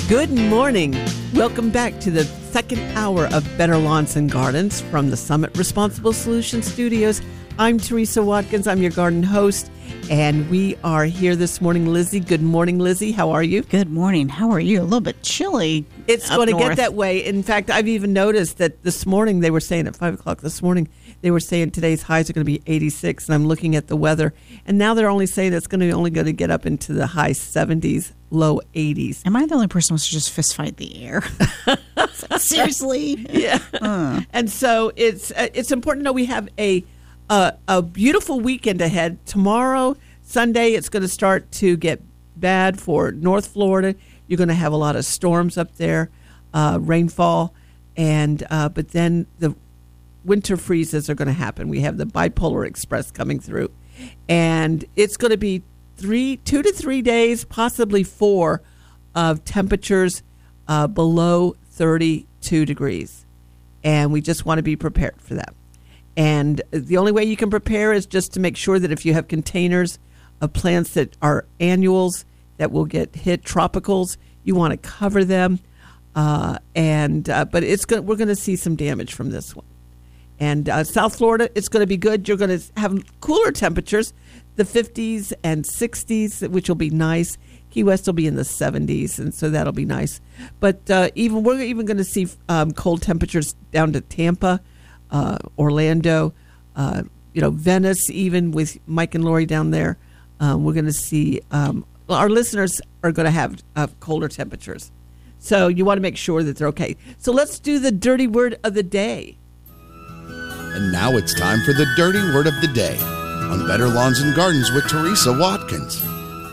Good morning. Welcome back to the second hour of Better Lawns and Gardens from the Summit Responsible Solutions Studios. I'm Teresa Watkins. I'm your garden host, and we are here this morning. Lizzie, good morning, Lizzie. How are you? Good morning. How are you? A little bit chilly. It's going to get that way. In fact, I've even noticed that this morning they were saying at 5 o'clock this morning, they were saying today's highs are going to be 86, and I'm looking at the weather, and now they're only saying it's only going to get up into the high 70s, low 80s. Am I the only person who wants to just fist fight the air? Seriously? Yeah. And so it's important to know we have a beautiful weekend ahead. Tomorrow, Sunday, it's going to start to get bad for North Florida. You're going to have a lot of storms up there, rainfall, and but then the winter freezes are going to happen. We have the bipolar express coming through, and it's going to be 2 to 3 days, possibly 4, of temperatures below 32 degrees, and we just want to be prepared for that. And the only way you can prepare is just to make sure that if you have containers of plants that are annuals that will get hit, tropicals, you want to cover them. But we're going to see some damage from this one. And South Florida, it's going to be good. You're going to have cooler temperatures, the 50s and 60s, which will be nice. Key West will be in the 70s, and so that'll be nice. But we're even going to see cold temperatures down to Tampa, Orlando, Venice, even with Mike and Lori down there. We're going to see our listeners are going to have colder temperatures. So you want to make sure that they're okay. So let's do the dirty word of the day. And now it's time for the dirty word of the day on Better Lawns and Gardens with Teresa Watkins.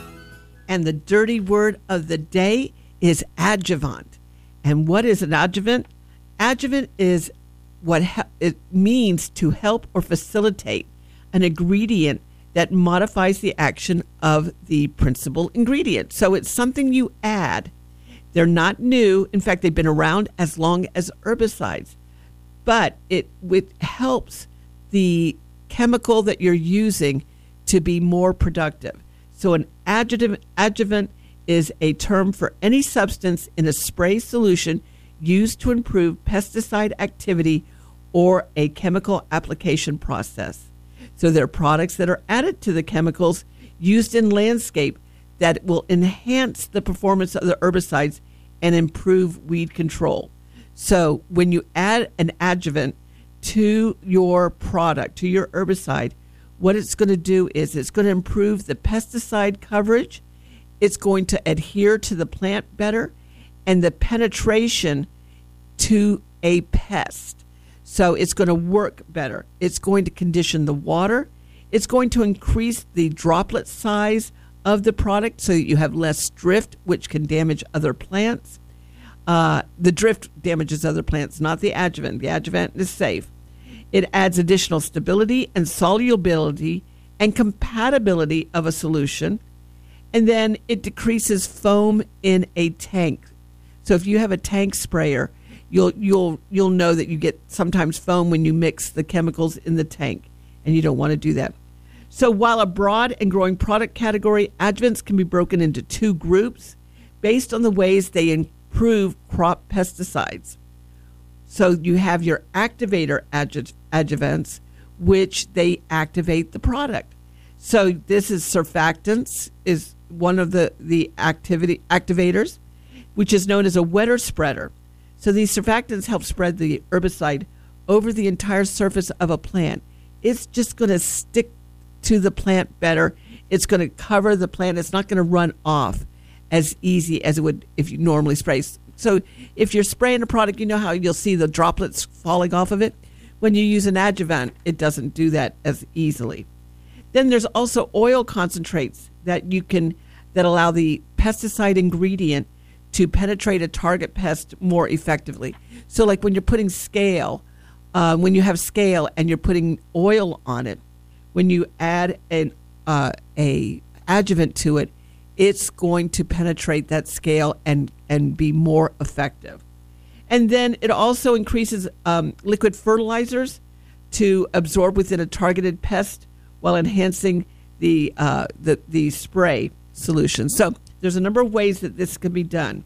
And the dirty word of the day is adjuvant. And what is an adjuvant? Adjuvant is what it means to help or facilitate an ingredient that modifies the action of the principal ingredient. So it's something you add. They're not new. In fact, they've been around as long as herbicides. But it helps the chemical that you're using to be more productive. So an adjuvant is a term for any substance in a spray solution used to improve pesticide activity or a chemical application process. So there are products that are added to the chemicals used in landscape that will enhance the performance of the herbicides and improve weed control. So when you add an adjuvant to your product, to your herbicide, what it's going to do is it's going to improve the pesticide coverage. It's going to adhere to the plant better and the penetration to a pest. So it's going to work better. It's going to condition the water. It's going to increase the droplet size of the product so that you have less drift, which can damage other plants. The drift damages other plants, not the adjuvant. The adjuvant is safe. It adds additional stability and solubility and compatibility of a solution. And then it decreases foam in a tank. So if you have a tank sprayer, you'll know that you get sometimes foam when you mix the chemicals in the tank, and you don't want to do that. So while a broad and growing product category, adjuvants can be broken into 2 groups based on the ways they improve crop pesticides. So you have your activator adjuvants, which they activate the product. So this is surfactants is one of the activators, which is known as a wetter spreader. So these surfactants help spread the herbicide over the entire surface of a plant. It's just going to stick to the plant better. It's going to cover the plant. It's not going to run off as easy as it would if you normally spray. So if you're spraying a product, you know how you'll see the droplets falling off of it? When you use an adjuvant, it doesn't do that as easily. Then there's also oil concentrates that allow the pesticide ingredient to penetrate a target pest more effectively. So like when you're putting scale, when you have scale and you're putting oil on it, when you add a adjuvant to it, it's going to penetrate that scale and be more effective. And then it also increases liquid fertilizers to absorb within a targeted pest while enhancing the spray solution. So there's a number of ways that this can be done.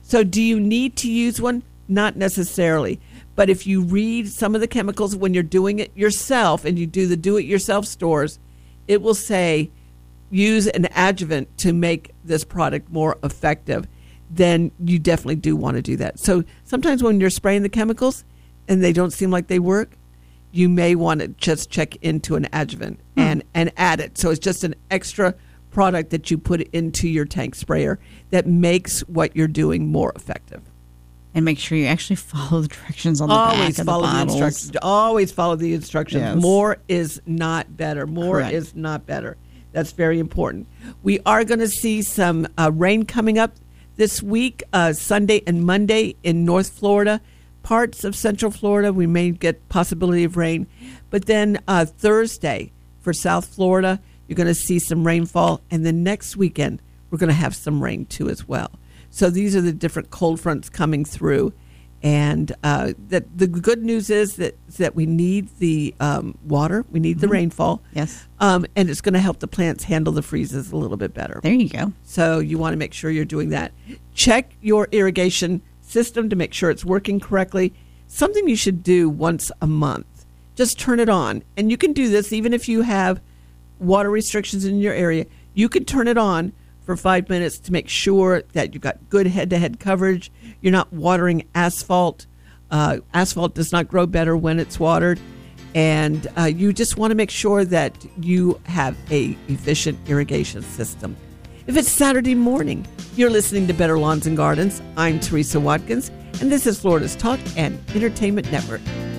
So do you need to use one? Not necessarily. But if you read some of the chemicals when you're doing it yourself and you do the do-it-yourself stores, it will say use an adjuvant to make this product more effective. Then you definitely do want to do that. So sometimes when you're spraying the chemicals and they don't seem like they work, you may want to just check into an adjuvant and add it. So it's just an extra product that you put into your tank sprayer that makes what you're doing more effective. And make sure you actually follow the directions on the back of the bottles. Instructions. Always follow the instructions. Yes. More is not better. More Correct. is not better. That's very important. We are going to see some rain coming up this week, Sunday and Monday in North Florida. Parts of Central Florida, we may get possibility of rain. But then Thursday for South Florida, you're going to see some rainfall. And then next weekend, we're going to have some rain too as well. So these are the different cold fronts coming through. And that the good news is that we need the water. We need the rainfall. Yes. And it's going to help the plants handle the freezes a little bit better. There you go. So you want to make sure you're doing that. Check your irrigation system to make sure it's working correctly. Something you should do once a month. Just turn it on. And you can do this even if you have water restrictions in your area. You can turn it on for 5 minutes to make sure that you've got good head-to-head coverage. You're not watering asphalt. Asphalt does not grow better when it's watered. And you just want to make sure that you have a efficient irrigation system. If it's Saturday morning, you're listening to Better Lawns and Gardens. I'm Teresa Watkins, and this is Florida's Talk and Entertainment Network.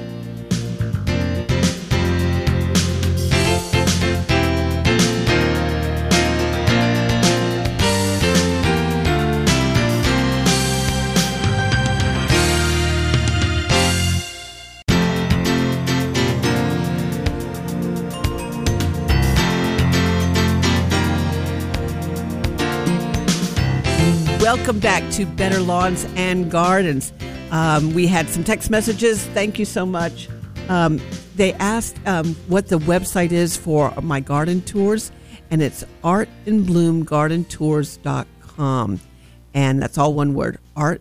Welcome back to Better Lawns and Gardens. We had some text messages. Thank you so much. They asked what the website is for my garden tours, and it's artandbloomgardentours.com. And that's all one word,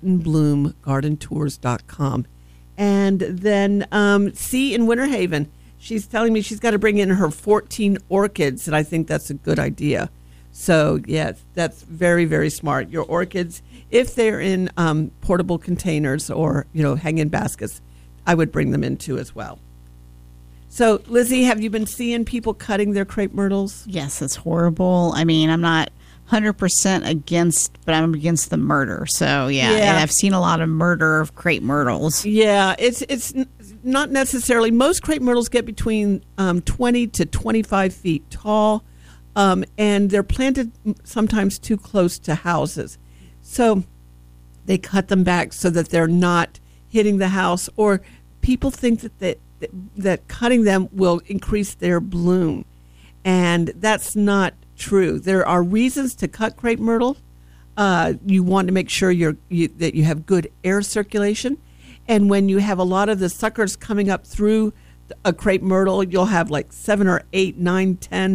artandbloomgardentours.com. And then C in Winter Haven, she's telling me she's got to bring in her 14 orchids, and I think that's a good idea. So, yes, that's very, very smart. Your orchids, if they're in portable containers or, hang-in baskets, I would bring them in too as well. So, Lizzie, have you been seeing people cutting their crepe myrtles? Yes, it's horrible. I mean, I'm not 100% against, but I'm against the murder. So, yeah. And I've seen a lot of murder of crepe myrtles. Yeah, it's not necessarily. Most crepe myrtles get between 20 to 25 feet tall. And they're planted sometimes too close to houses. So they cut them back so that they're not hitting the house, or people think that cutting them will increase their bloom. And that's not true. There are reasons to cut crepe myrtle. You want to make sure that you have good air circulation. And when you have a lot of the suckers coming up through a crepe myrtle, you'll have like 7 or 8, 9, 10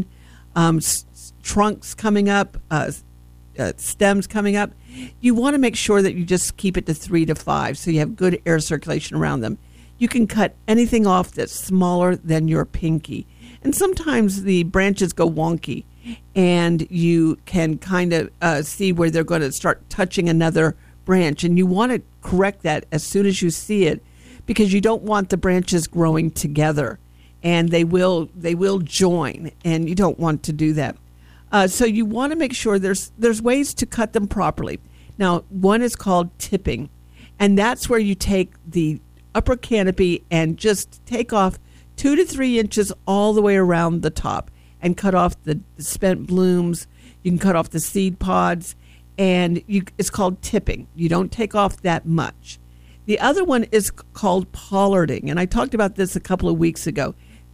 trunks coming up, stems coming up. You want to make sure that you just keep it to 3 to 5 so you have good air circulation around them. You can cut anything off that's smaller than your pinky. And sometimes the branches go wonky, and you can kind of see where they're going to start touching another branch. And you want to correct that as soon as you see it, because you don't want the branches growing together. And they will join, and you don't want to do that. So you want to make sure there's ways to cut them properly. Now, one is called tipping, and that's where you take the upper canopy and just take off 2 to 3 inches all the way around the top and cut off the spent blooms. You can cut off the seed pods, and it's called tipping. You don't take off that much. The other one is called pollarding, and I talked about this a couple of weeks ago.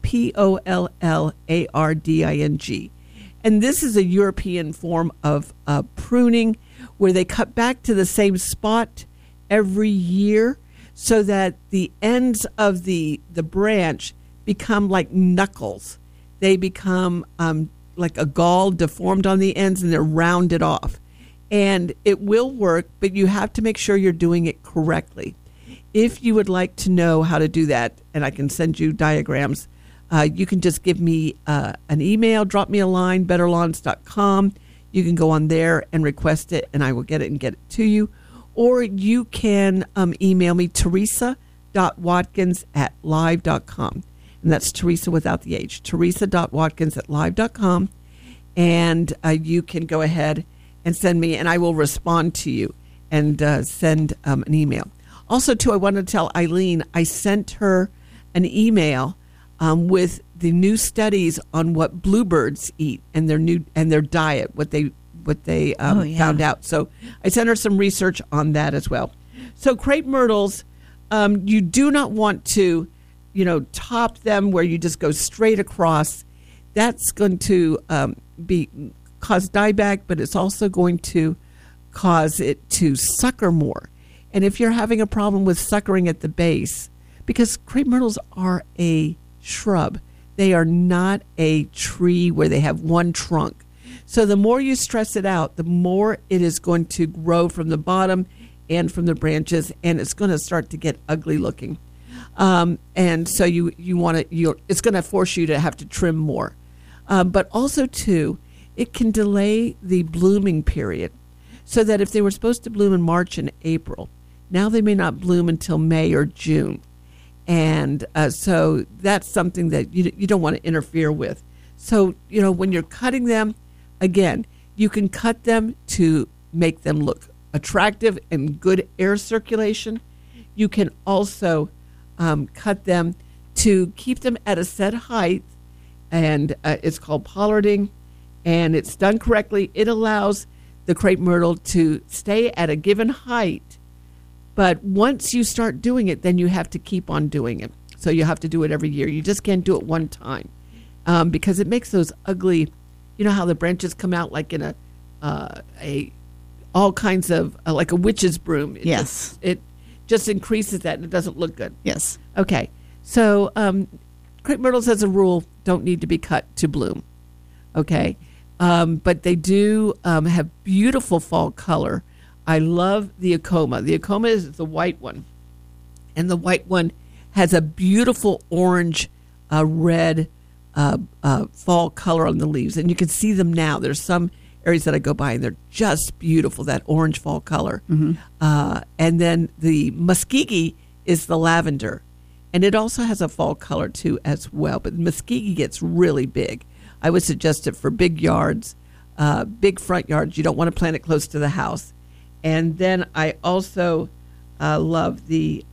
Pollarding. And this is a European form of pruning where they cut back to the same spot every year so that the ends of the branch become like knuckles. They become like a gall deformed on the ends, and they're rounded off. and it will work, but you have to make sure you're doing it correctly. If you would like to know how to do that, and I can send you diagrams, you can just give me an email, drop me a line, betterlawns.com. You can go on there and request it, and I will get it and get it to you. Or you can email me, teresa.watkins@live.com. And that's Teresa without the H, teresa.watkins@live.com. And you can go ahead and send me, and I will respond to you and send an email. Also, too, I wanted to tell Eileen, I sent her an email with the new studies on what bluebirds eat and their diet, what they found out. So I sent her some research on that as well. So crepe myrtles, you do not want to, top them where you just go straight across. That's going to cause dieback, but it's also going to cause it to sucker more. And if you're having a problem with suckering at the base, because crepe myrtles are a shrub, they are not a tree where they have one trunk. So the more you stress it out, the more it is going to grow from the bottom and from the branches, and it's going to start to get ugly looking. And so it's going to force you to have to trim more. But also, too, it can delay the blooming period, so that if they were supposed to bloom in March and April, now they may not bloom until May or June. And so that's something that you don't want to interfere with. So, when you're cutting them, again, you can cut them to make them look attractive and good air circulation. You can also cut them to keep them at a set height, and it's called pollarding, and it's done correctly. It allows the crepe myrtle to stay at a given height. But once you start doing it, then you have to keep on doing it. So you have to do it every year. You just can't do it one time because it makes those ugly, how the branches come out like in all kinds of, like a witch's broom. It just increases that and it doesn't look good. Yes. Okay. So crepe myrtles, as a rule, don't need to be cut to bloom. Okay. But they do have beautiful fall color. I love the Acoma. The Acoma is the white one. And the white one has a beautiful orange, red fall color on the leaves. And you can see them now. There's some areas that I go by, and they're just beautiful, that orange fall color. Mm-hmm. And then the Muskegee is the lavender. And it also has a fall color, too, as well. But Muskegee gets really big. I would suggest it for big yards, big front yards. You don't want to plant it close to the house. And then I also love the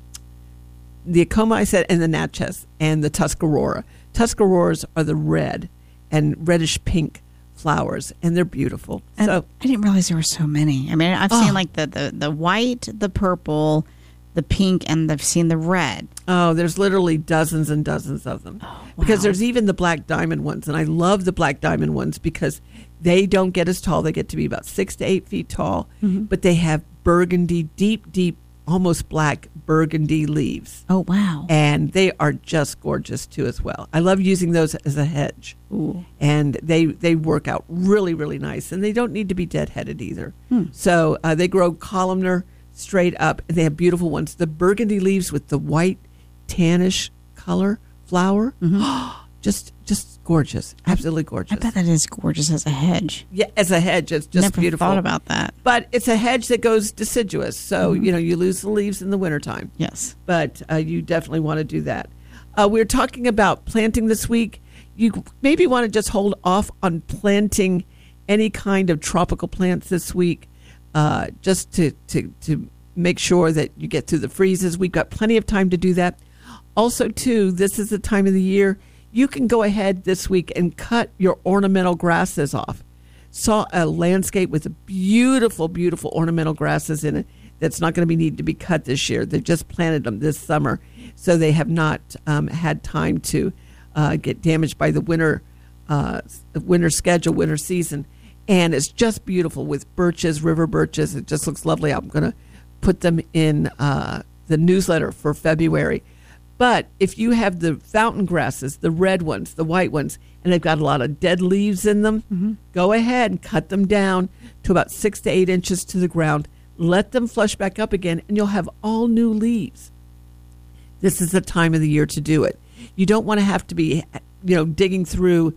Acoma, I said, and the Natchez and the Tuscarora. Tuscaroras are the red and reddish pink flowers, and they're beautiful. And so I didn't realize there were so many. I mean, I've seen like the white, the purple, the pink, and I've seen the red. Oh, there's literally dozens and dozens of them. Oh, wow. Because there's even the black diamond ones, and I love the black diamond ones because they don't get as tall. They get to be about 6 to 8 feet tall, but they have burgundy, deep, almost black burgundy leaves. Oh, wow. And they are just gorgeous, too, as well. I love using those as a hedge. Ooh. And they work out really, really nice. And they don't need to be deadheaded either. So they grow columnar straight up. And they have beautiful ones. The burgundy leaves with the white tannish color flower. Just gorgeous. Absolutely gorgeous. I bet that is gorgeous as a hedge. Yeah, as a hedge. It's just Never beautiful. Thought about that. But it's a hedge that goes deciduous. So, you lose the leaves in the wintertime. Yes. But you definitely want to do that. We're talking about planting this week. You maybe want to just hold off on planting any kind of tropical plants this week, just to make sure that you get through the freezes. We've got plenty of time to do that. Also, too, this is the time of the year you can go ahead this week and cut your ornamental grasses off. Saw a landscape with beautiful, beautiful ornamental grasses in it that's not going to need to be cut this year. They just planted them this summer, so they have not had time to get damaged by the winter schedule, winter season. And it's just beautiful with birches, river birches. It just looks lovely. I'm going to put them in the newsletter for February. But if you have the fountain grasses, the red ones, the white ones, and they've got a lot of dead leaves in them, go ahead and cut them down to about 6 to 8 inches to the ground. Let them flush back up again, and you'll have all new leaves. This is the time of the year to do it. You don't want to have to be, digging through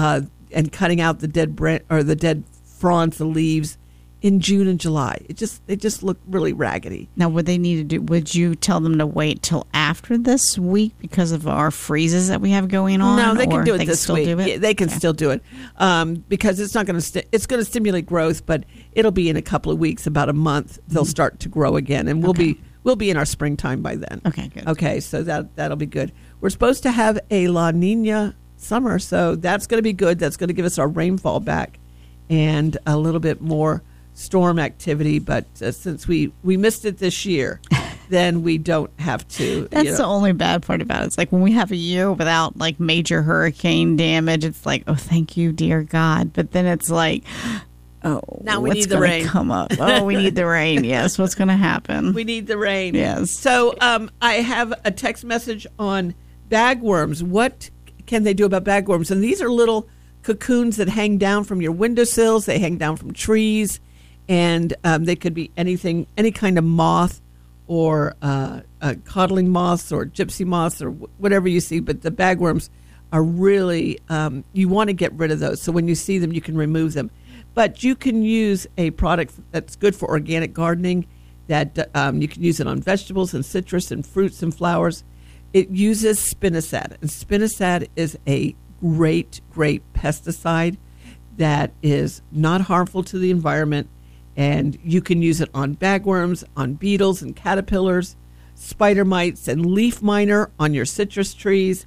and cutting out the dead the dead fronds, the leaves in June and July. They just look really raggedy. Now, would they need to do? Would you tell them to wait till after this week because of our freezes that we have going on? No, they can do it this week. Do it? Yeah, they can still do it because it's not going to. It's going to stimulate growth, but it'll be in a couple of weeks, about a month. They'll start to grow again, and we'll be in our springtime by then. Okay, good. Okay, so that'll be good. We're supposed to have a La Nina summer, so that's going to be good. That's going to give us our rainfall back and a little bit more storm activity, but since we missed it this year, then we don't have to. That's the only bad part about it. It's like when we have a year without like major hurricane damage, it's like, oh, thank you, dear God. But then it's like, oh, now we what's need the rain. Come up. Oh, we need the rain. Yes, what's going to happen? We need the rain. Yes. So I have a text message on bagworms. What can they do about bagworms? And these are little cocoons that hang down from your windowsills. They hang down from trees. And they could be anything, any kind of moth or coddling moths or gypsy moths or whatever you see. But the bagworms are really, you want to get rid of those. So when you see them, you can remove them. But you can use a product that's good for organic gardening that you can use it on vegetables and citrus and fruits and flowers. It uses spinosad. And spinosad is a great pesticide that is not harmful to the environment. And you can use it on bagworms, on beetles and caterpillars, spider mites and leaf miner on your citrus trees,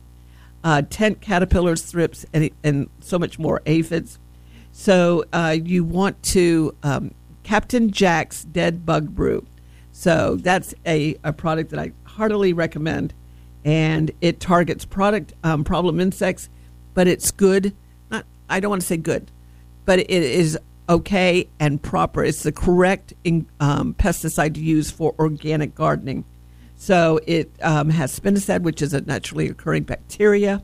tent caterpillars, thrips, and so much more, aphids. So you want to Captain Jack's Dead Bug Brew. So that's a product that I heartily recommend. And it targets problem insects, but it's good. I don't want to say good, but it is okay and proper. It's the correct pesticide to use for organic gardening. So it has spinosad, which is a naturally occurring bacteria,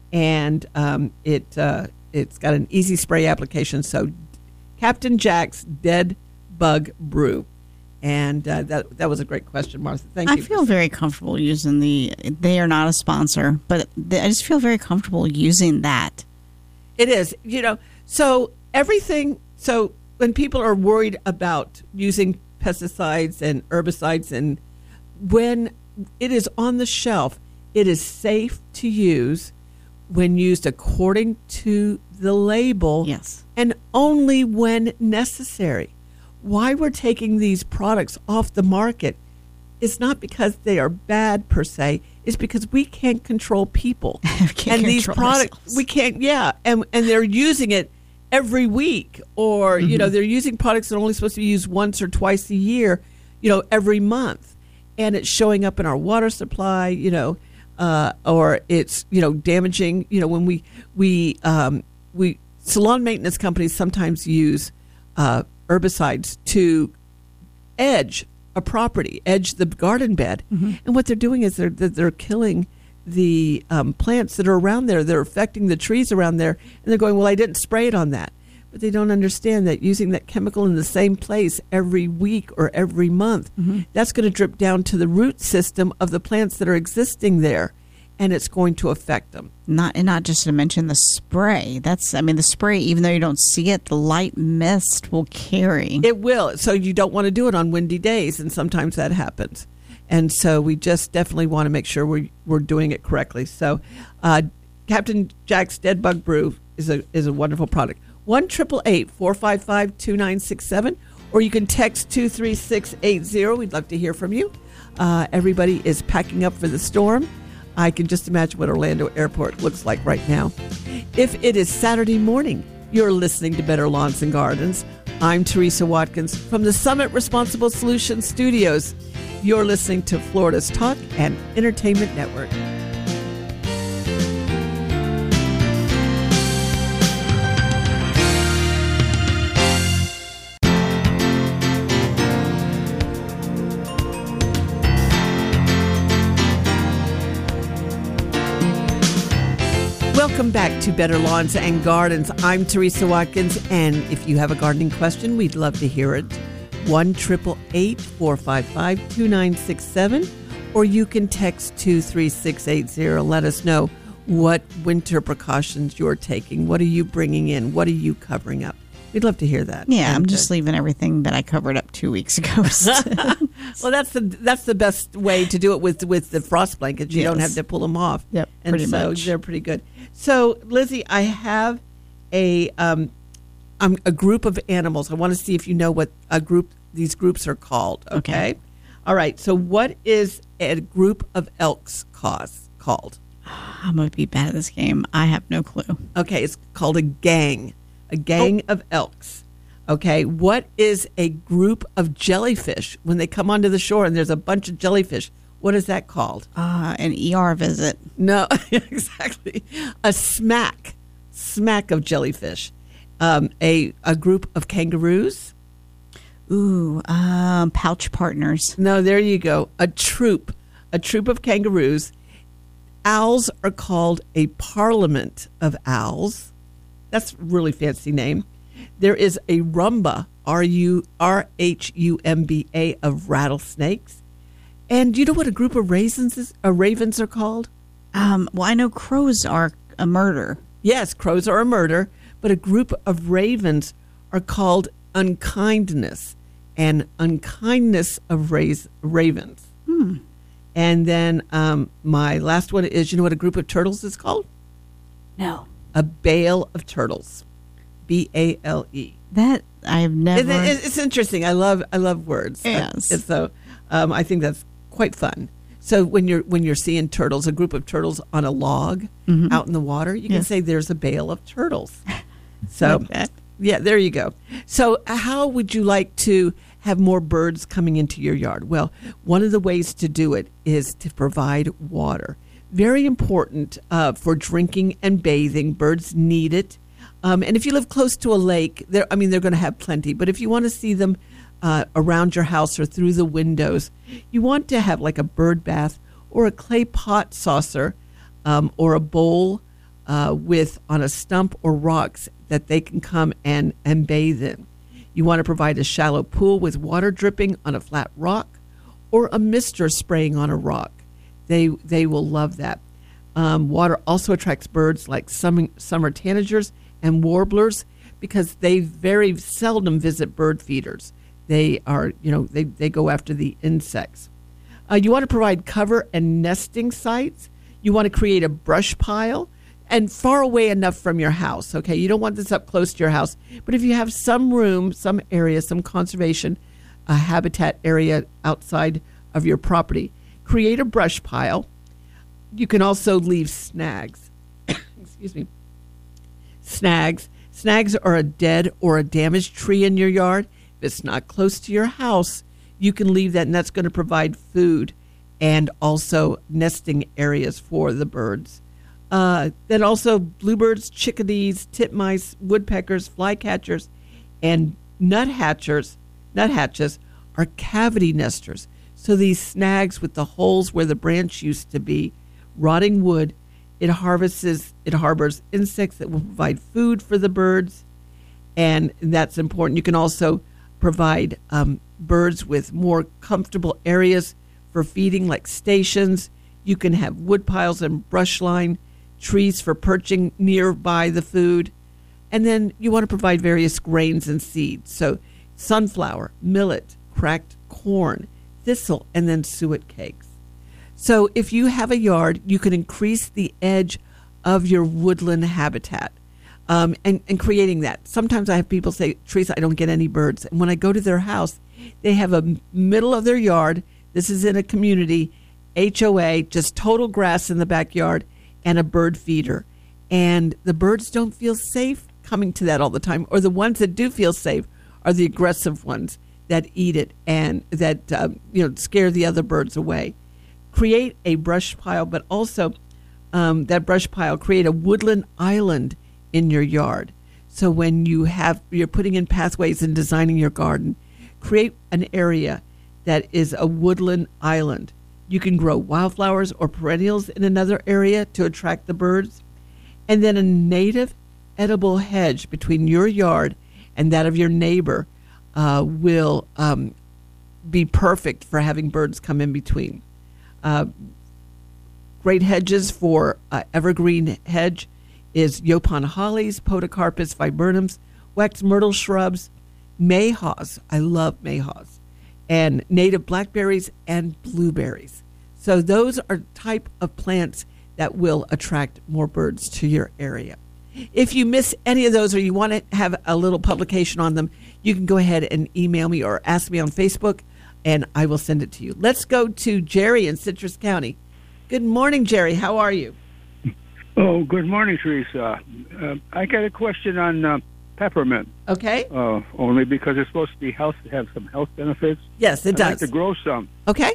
and it's got an easy spray application. So Captain Jack's Dead Bug Brew. And that was a great question, Martha. Thank you. I feel very comfortable using they are not a sponsor, but I just feel very comfortable using that. It is, so everything. So when people are worried about using pesticides and herbicides, and when it is on the shelf, it is safe to use when used according to the label. Yes. And only when necessary. Why we're taking these products off the market is not because they are bad per se. It's because we can't control people. And these products, ourselves. We can't. Yeah, and they're using it every week, or they're using products that are only supposed to be used once or twice a year, every month, and it's showing up in our water supply, or it's damaging. When we salon maintenance companies sometimes use herbicides to edge a property, edge the garden bed, and what they're doing is they're killing the plants that are around there. They're affecting the trees around there, and they're going, well, I didn't spray it on that. But they don't understand that using that chemical in the same place every week or every month, that's going to drip down to the root system of the plants that are existing there, and it's going to affect them. Not just to mention the spray. The spray, even though you don't see it, the light mist will carry. It will. So you don't want to do it on windy days, and sometimes that happens. And so we just definitely want to make sure we're doing it correctly. So Captain Jack's Dead Bug Brew is a wonderful product. 1-888-455-2967, or you can text 23680. We'd love to hear from you. Everybody is packing up for the storm. I can just imagine what Orlando Airport looks like right now. If it is Saturday morning, you're listening to Better Lawns and Gardens. I'm Teresa Watkins from the Summit Responsible Solutions Studios. You're listening to Florida's Talk and Entertainment Network. Welcome back to Better Lawns and Gardens. I'm Teresa Watkins, and if you have a gardening question, we'd love to hear it. 1-888-455-2967, or you can text 23680. Let us know what winter precautions you're taking. What are you bringing in? What are you covering up? We'd love to hear that. Yeah, I'm just leaving everything that I covered up 2 weeks ago. Well, that's the best way to do it with the frost blankets. You don't have to pull them off. Yep, and pretty so much. they're pretty good. So, Lizzie, I have a group of animals. I want to see if you know what these groups are called. Okay. All right. So, what is a group of elks called? I'm going to be bad at this game. I have no clue. Okay, it's called a gang. A gang of elks. Okay, what is a group of jellyfish when they come onto the shore and there's a bunch of jellyfish? What is that called? An ER visit. No, exactly. A smack of jellyfish. A group of kangaroos. Ooh, pouch partners. No, there you go. A troop of kangaroos. Owls are called a parliament of owls. That's a really fancy name. There is a rumba, RHUMBA, of rattlesnakes. And do you know what a group of ravens are called? Well, I know crows are a murder. Yes, crows are a murder, but a group of ravens are called unkindness, and unkindness of ravens. And then my last one is, you know what a group of turtles is called? No. A bale of turtles. BALE. That I've never. It's interesting. I love words. Yes. And so I think that's quite fun. So when you're seeing turtles, a group of turtles on a log out in the water, you can say there's a bale of turtles. So Like that. Yeah, there you go. So how would you like to have more birds coming into your yard? Well, one of the ways to do it is to provide water. Very important for drinking and bathing. Birds need it. And if you live close to a lake, they're going to have plenty. But if you want to see them around your house or through the windows, you want to have like a bird bath or a clay pot saucer or a bowl on a stump or rocks that they can come and bathe in. You want to provide a shallow pool with water dripping on a flat rock or a mister spraying on a rock. They will love that. Water also attracts birds like summer tanagers and warblers because they very seldom visit bird feeders. They are, they go after the insects. You want to provide cover and nesting sites. You want to create a brush pile and far away enough from your house. Okay, you don't want this up close to your house, but if you have some room, some area, some conservation habitat area outside of your property, create a brush pile. You can also leave snags. Excuse me. Snags. Snags are a dead or a damaged tree in your yard. If it's not close to your house, you can leave that, and that's going to provide food and also nesting areas for the birds. Then also bluebirds, chickadees, titmice, woodpeckers, flycatchers, and nuthatches are cavity nesters. So these snags with the holes where the branch used to be, rotting wood, it harbors insects that will provide food for the birds, and that's important. You can also provide birds with more comfortable areas for feeding, like stations. You can have wood piles and brush line, trees for perching nearby the food. And then you want to provide various grains and seeds. So sunflower, millet, cracked corn, thistle, and then suet cakes. So if you have a yard, you can increase the edge of your woodland habitat and creating that. Sometimes I have people say, Teresa, I don't get any birds. And when I go to their house, they have a middle of their yard. This is in a community, HOA, just total grass in the backyard, and a bird feeder. And the birds don't feel safe coming to that all the time. Or the ones that do feel safe are the aggressive ones that eat it and that scare the other birds away. Create a brush pile, but also that brush pile, create a woodland island in your yard. So when you're putting in pathways and designing your garden, create an area that is a woodland island. You can grow wildflowers or perennials in another area to attract the birds. And then a native edible hedge between your yard and that of your neighbor will be perfect for having birds come in between. Great hedges for evergreen hedge is Yopon hollies, Podocarpus viburnums, wax myrtle shrubs, mayhaws. I love mayhaws. And native blackberries and blueberries. So those are type of plants that will attract more birds to your area. If you miss any of those or you want to have a little publication on them, you can go ahead and email me or ask me on Facebook, and I will send it to you. Let's go to Jerry in Citrus County. Good morning, Jerry. How are you? Oh, good morning, Teresa. I got a question on peppermint. Okay. Only because it's supposed to be have some health benefits. Yes, it does. I'd like to grow some. Okay.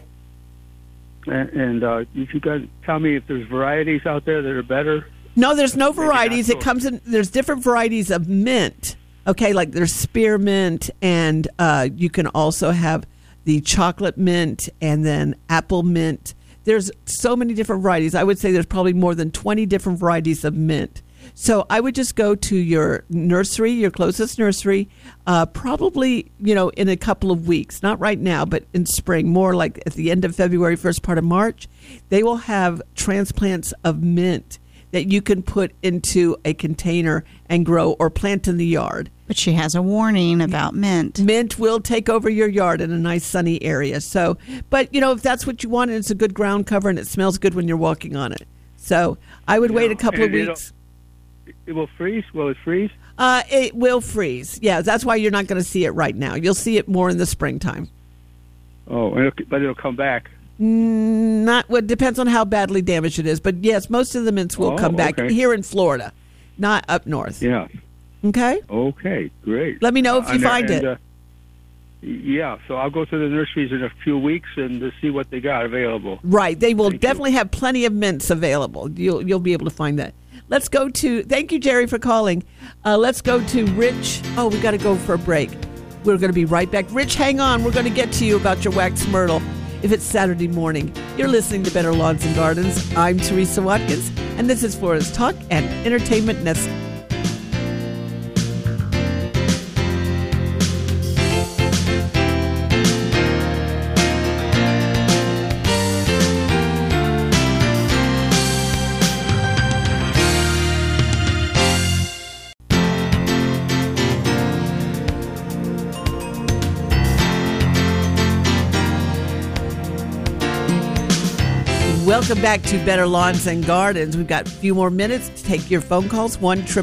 And if you guys tell me if there's varieties out there that are better. No, there's no varieties. It comes in. There's different varieties of mint. Okay, like there's spearmint, and you can also have the chocolate mint, and then apple mint. There's so many different varieties. I would say there's probably more than 20 different varieties of mint. So I would just go to your nursery, your closest nursery, probably, in a couple of weeks. Not right now, but in spring, more like at the end of February, first part of March. They will have transplants of mint that you can put into a container and grow or plant in the yard. But she has a warning about mint. Mint will take over your yard in a nice sunny area. So, but if that's what you want and it's a good ground cover and it smells good when you're walking on it. So I would wait a couple of weeks. It will freeze? Will it freeze? It will freeze. Yeah, that's why you're not going to see it right now. You'll see it more in the springtime. Oh, but it'll come back. Not what depends on how badly damaged it is, but yes, most of the mints will come back here in Florida, not up north. Yeah. Okay. Okay. Great. Let me know if you find it. Yeah. So I'll go to the nurseries in a few weeks and to see what they got available. Right. They will definitely have plenty of mints available. You'll be able to find that. Let's go to. Thank you, Jerry, for calling. Let's go to Rich. Oh, we got to go for a break. We're going to be right back. Rich, hang on. We're going to get to you about your wax myrtle. If it's Saturday morning, you're listening to Better Lawns and Gardens. I'm Teresa Watkins, and this is Florida's Talk and Entertainment Network. Welcome back to Better Lawns and Gardens. We've got a few more minutes to take your phone calls,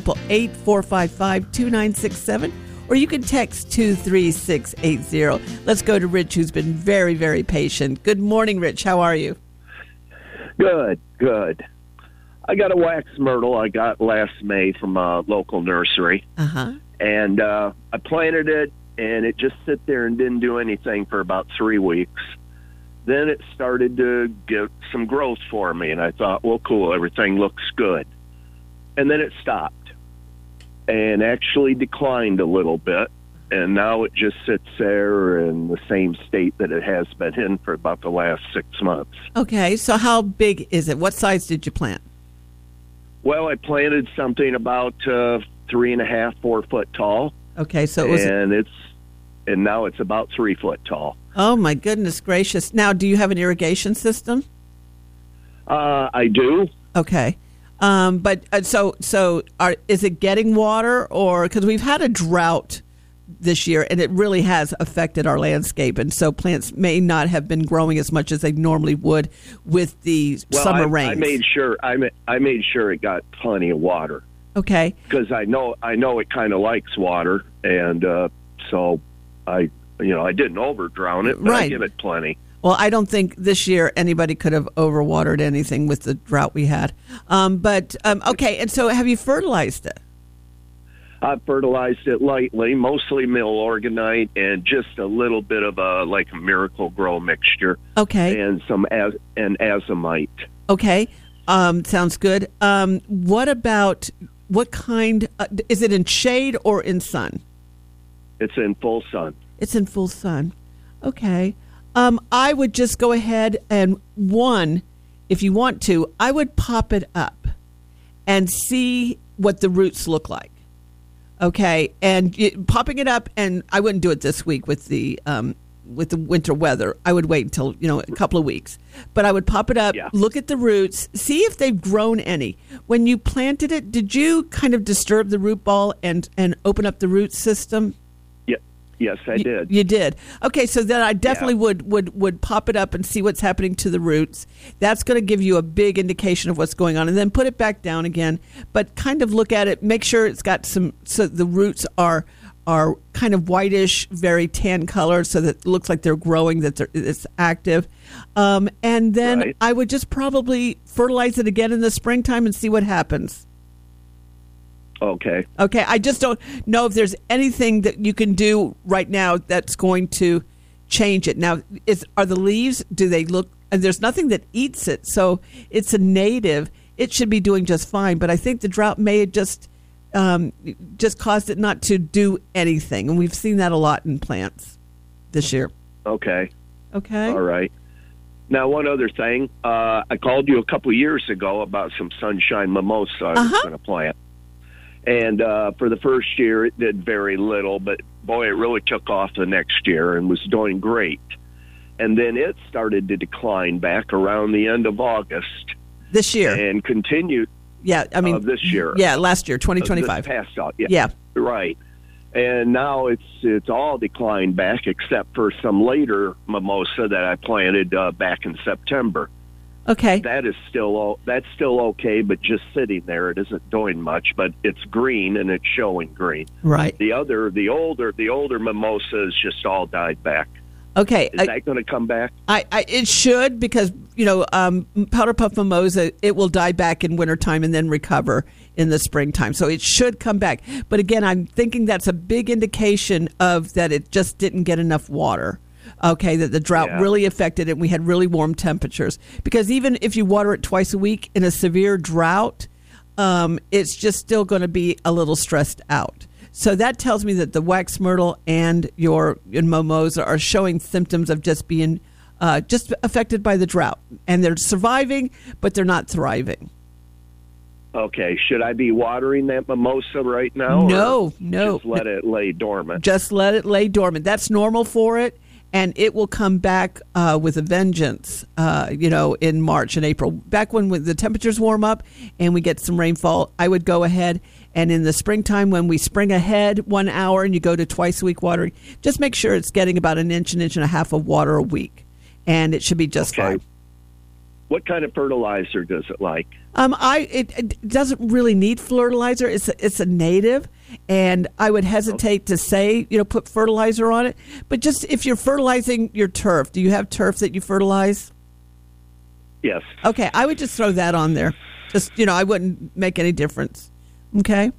1-888-455-2967, or you can text 23680. Let's go to Rich, who's been very, very patient. Good morning, Rich. How are you? Good. I got a wax myrtle I got last May from a local nursery. And I planted it, and it just sit there and didn't do anything for about 3 weeks. Then it started to get some growth for me, and I thought, well, cool, everything looks good. And then it stopped and actually declined a little bit, and now it just sits there in the same state that it has been in for about the last 6 months. Okay, so how big is it? What size did you plant? Well, I planted something about 3.5, 4 foot tall. Okay, so it was... And now it's about 3 foot tall. Oh, my goodness gracious. Now, do you have an irrigation system? I do. Okay. But is it getting water? Or because we've had a drought this year, and it really has affected our landscape. And so plants may not have been growing as much as they normally would with the summer rains. I made sure it got plenty of water. Okay. Because I know it kind of likes water, and so I didn't over-drown it, but I give it plenty. Well, I don't think this year anybody could have overwatered anything with the drought we had. Okay, and so have you fertilized it? I've fertilized it lightly, mostly Milorganite and just a little bit of a Miracle Grow mixture. Okay. And some azomite. Okay, sounds good. What about, what kind, is it in shade or in sun? It's in full sun. It's in full sun. Okay. I would just go ahead and if you want to, I would pop it up and see what the roots look like. Okay, and popping it up, and I wouldn't do it this week with the winter weather. I would wait until a couple of weeks. But I would pop it up, look at the roots, see if they've grown any. When you planted it, did you kind of disturb the root ball and open up the root system? Yes, I did. You did. Okay, so then I definitely would pop it up and see what's happening to the roots. That's going to give you a big indication of what's going on. And then put it back down again, but kind of look at it, make sure it's got so the roots are kind of whitish, very tan color, so that it looks like they're growing, that it's active. And then I would just probably fertilize it again in the springtime and see what happens. Okay. I just don't know if there's anything that you can do right now that's going to change it. Now, are the leaves, do they look, and there's nothing that eats it, so it's a native. It should be doing just fine, but I think the drought may have just caused it not to do anything, and we've seen that a lot in plants this year. Okay. All right. Now, one other thing. I called you a couple years ago about some sunshine mimosa I was going to plant. And for the first year, it did very little, but boy, it really took off the next year and was doing great. And then it started to decline back around the end of August. This year. And continued. Yeah, I mean. This year. Yeah, last year, 2025. This past out. Yeah. Right. And now it's all declined back except for some later mimosa that I planted back in September. Okay. That's still okay, but just sitting there, it isn't doing much. But it's green and it's showing green. Right. The older mimosas just all died back. Okay. Is that going to come back? It should, because powder puff mimosa, it will die back in wintertime and then recover in the springtime. So it should come back. But again, I'm thinking that's a big indication of that it just didn't get enough water. Okay, that the drought really affected it. We had really warm temperatures. Because even if you water it twice a week in a severe drought, it's just still going to be a little stressed out. So that tells me that the wax myrtle and your mimosa are showing symptoms of just being just affected by the drought. And they're surviving, but they're not thriving. Okay, should I be watering that mimosa right now? No. Just let it lay dormant. Just let it lay dormant. That's normal for it. And it will come back with a vengeance, in March and April. Back when the temperatures warm up and we get some rainfall, I would go ahead and in the springtime when we spring ahead 1 hour and you go to twice a week watering, just make sure it's getting about an inch and a half of water a week. And it should be just fine. What kind of fertilizer does it like? It doesn't really need fertilizer. It's a native, and I would hesitate to say put fertilizer on it. But just if you're fertilizing your turf, do you have turf that you fertilize? Yes. Okay, I would just throw that on there. Just I wouldn't make any difference. Okay.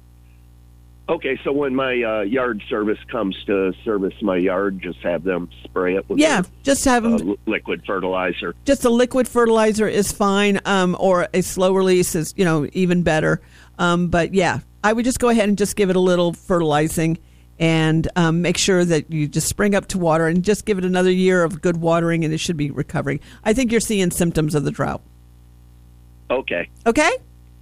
Okay, so when my yard service comes to service my yard, just have them spray it with just have them liquid fertilizer. Just a liquid fertilizer is fine, or a slow release is even better. But I would just go ahead and just give it a little fertilizing, and make sure that you just spring up to water and just give it another year of good watering, and it should be recovering. I think you're seeing symptoms of the drought. Okay. Okay.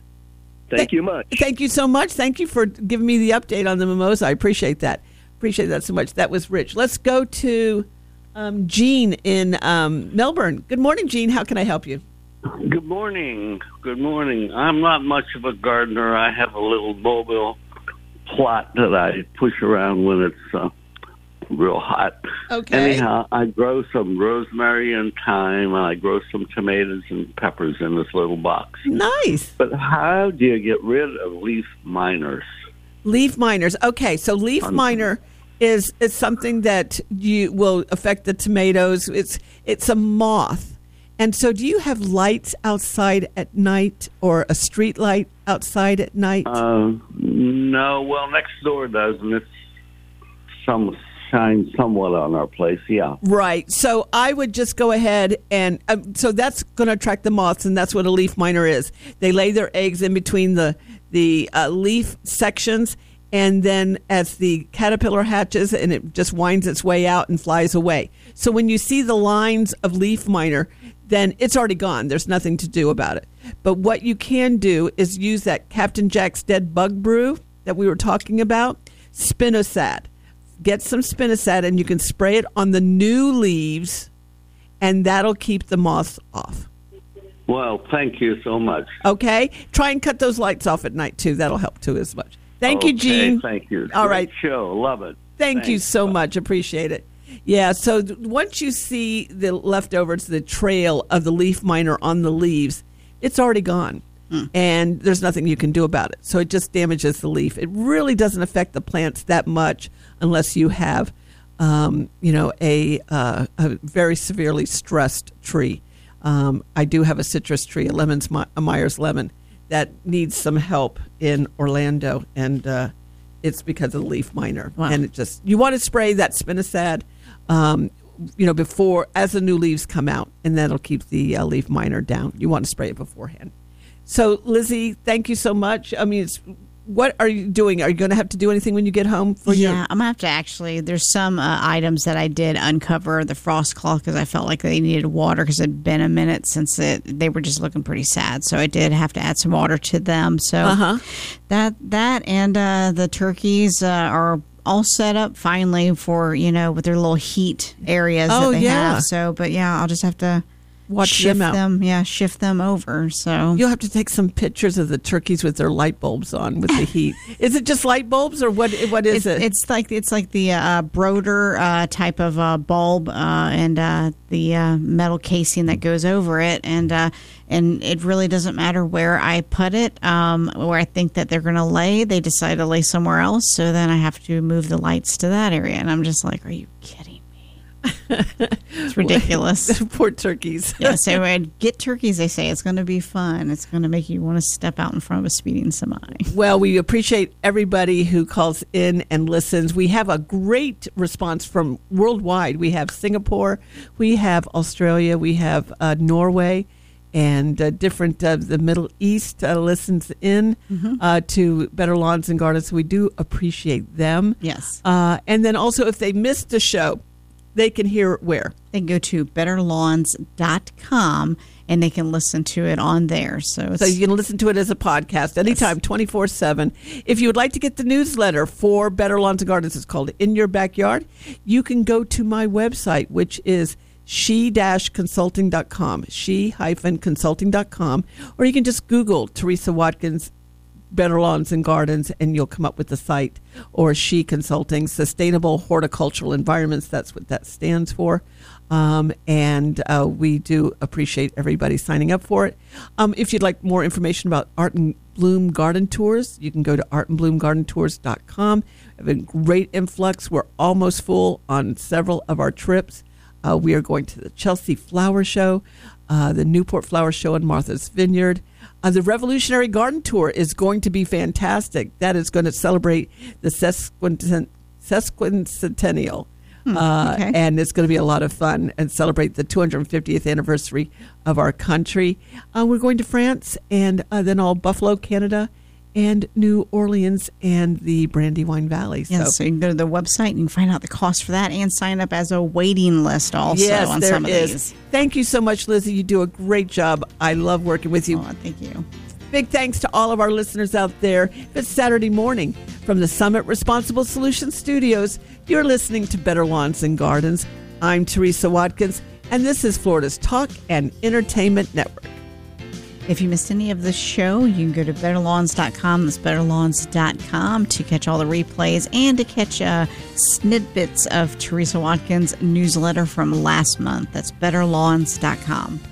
Thank you much. Thank you so much. Thank you for giving me the update on the mimosa. I appreciate that. Appreciate that so much. That was rich. Let's go to Jean in Melbourne. Good morning, Jean. How can I help you? Good morning. I'm not much of a gardener. I have a little mobile plot that I push around when it's real hot. Okay. Anyhow, I grow some rosemary and thyme, and I grow some tomatoes and peppers in this little box. Nice. But how do you get rid of leaf miners? Leaf miners. Okay, so leaf miner is something that you will affect the tomatoes. It's a moth. And so do you have lights outside at night or a street light outside at night? No. Well, next door does, and it's shines somewhat on our place, Right. So I would just go ahead and so that's going to attract the moths, and that's what a leaf miner is. They lay their eggs in between the leaf sections, and then as the caterpillar hatches, and it just winds its way out and flies away. So when you see the lines of leaf miner, then it's already gone. There's nothing to do about it. But what you can do is use that Captain Jack's Dead Bug Brew that we were talking about, spinosad. Get some spinosad, and you can spray it on the new leaves, and that'll keep the moths off. Well, thank you so much. Okay? Try and cut those lights off at night, too. That'll help, too, as much. Thank you, Gene. Thank you. All right. Great show. Love it. Thank you so much. Appreciate it. Yeah, so once you see the leftovers, the trail of the leaf miner on the leaves, it's already gone. And there's nothing you can do about it. So it just damages the leaf. It really doesn't affect the plants that much unless you have, a very severely stressed tree. I do have a citrus tree, a Myers lemon, that needs some help in Orlando, and it's because of the leaf miner. Wow. And you want to spray that spinosad, before, as the new leaves come out, and that'll keep the leaf miner down. You want to spray it beforehand. So, Lizzie, thank you so much. I mean, what are you doing? Are you going to have to do anything when you get home? I'm going to have to actually. There's some items that I did uncover the frost cloth because I felt like they needed water because it had been a minute since they were just looking pretty sad. So I did have to add some water to them. So that and the turkeys are all set up finally for, with their little heat areas that they have. So, but I'll just have to shift them over. So you'll have to take some pictures of the turkeys with their light bulbs on with the heat. Is it just light bulbs, or what is it? It's like the Broder type of bulb and the metal casing that goes over it, and it really doesn't matter where I put it. Where I think that they're going to lay, they decide to lay somewhere else, so then I have to move the lights to that area, and I'm just like, are you kidding? It's ridiculous. Poor turkeys. So get turkeys, they say. It's going to be fun. It's going to make you want to step out in front of a speeding semi. Well, we appreciate everybody who calls in and listens. We have a great response from worldwide. We have Singapore, we have Australia, we have Norway, and different the Middle East listens in to Better Lawns and Gardens. So we do appreciate them. Yes. And then also, if they missed the show, they can hear it where? They can go to betterlawns.com and they can listen to it on there. So you can listen to it as a podcast anytime, 24/7. If you would like to get the newsletter for Better Lawns and Gardens, it's called In Your Backyard, you can go to my website, which is she-consulting.com, she-consulting.com, or you can just Google Teresa Watkins Better Lawns and Gardens, and you'll come up with the site, or She Consulting, Sustainable Horticultural Environments. That's what that stands for. And we do appreciate everybody signing up for it. If you'd like more information about Art and Bloom Garden Tours, you can go to artandbloomgardentours.com. We have a great influx. We're almost full on several of our trips. We are going to the Chelsea Flower Show, the Newport Flower Show in Martha's Vineyard. The Revolutionary Garden Tour is going to be fantastic. That is going to celebrate the sesquicentennial. And it's going to be a lot of fun and celebrate the 250th anniversary of our country. We're going to France and then all Buffalo, Canada, and New Orleans and the Brandywine Valley. So you can go to the website and you can find out the cost for that and sign up as a waiting list also on some of these. Thank you so much, Lizzie. You do a great job. I love working with you. Oh, thank you. Big thanks to all of our listeners out there. It's Saturday morning from the Summit Responsible Solutions Studios. You're listening to Better Lawns and Gardens. I'm Teresa Watkins, and this is Florida's Talk and Entertainment Network. If you missed any of the show, you can go to betterlawns.com. That's betterlawns.com to catch all the replays and to catch snippets of Teresa Watkins' newsletter from last month. That's betterlawns.com.